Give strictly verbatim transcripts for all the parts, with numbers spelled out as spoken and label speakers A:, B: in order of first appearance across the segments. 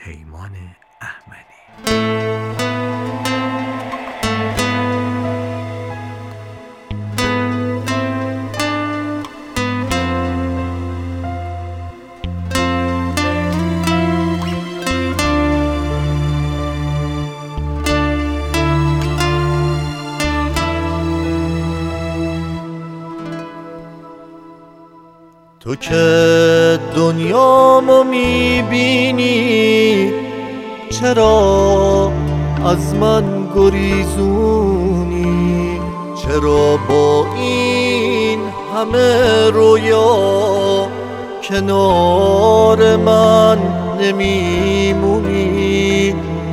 A: پیمان احمدی.
B: تو که دنیامو میبینی چرا از من گریزونی؟ چرا با این همه رویا کنار من نمیمونی؟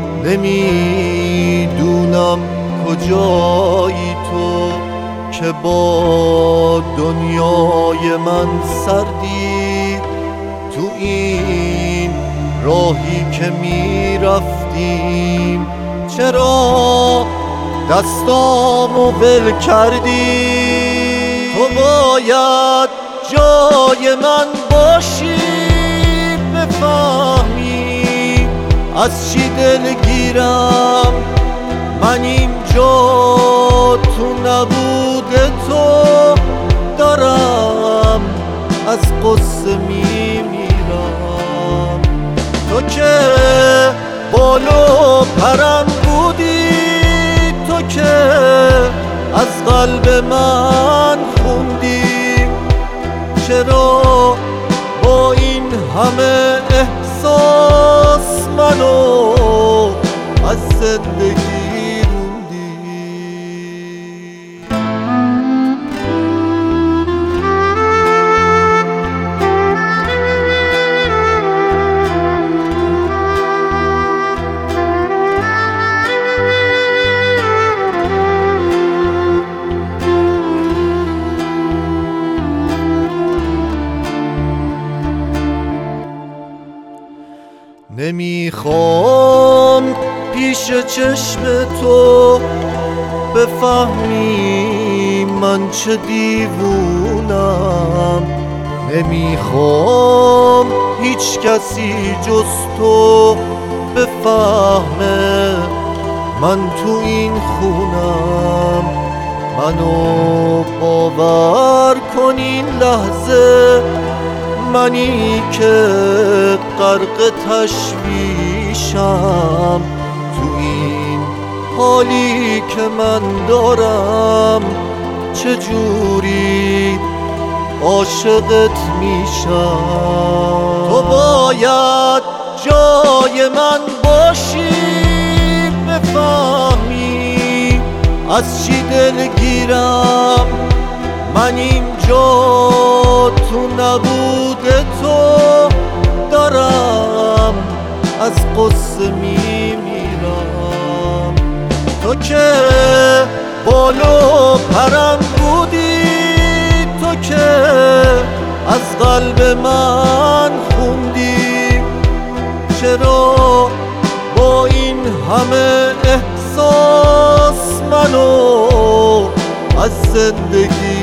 B: نمیدونم کجایی تو که با دنیای من سردی. تو این راهی که میرفتیم چرا دستامو ول کردی؟ تو باید جای من باشی، بفهمی از چی دلگیرم. من اینجا تو نبود تو دارم از قصه میمیرم. تو که بالو پرم بودی، تو که از قلب من خوندی، چرا با این همه احساس منو از زندگی نمیخوام پیش چشم تو بفهمی من چه دیوونم. نمیخوام هیچ کسی جز تو بفهمه من تو این خونم. منو باور کن این لحظه منی که غرق تشویشم. تو این حالی که من دارم چجوری عاشقت میشم؟ تو باید جای من باشی، بفهمی از چی دلگیرم. من اینجا تو نبود تو دارم از قصه میمیرم. تو که بالو پرم بودی، تو که از قلب من خوندی، چرا با این همه احساس منو از زندگی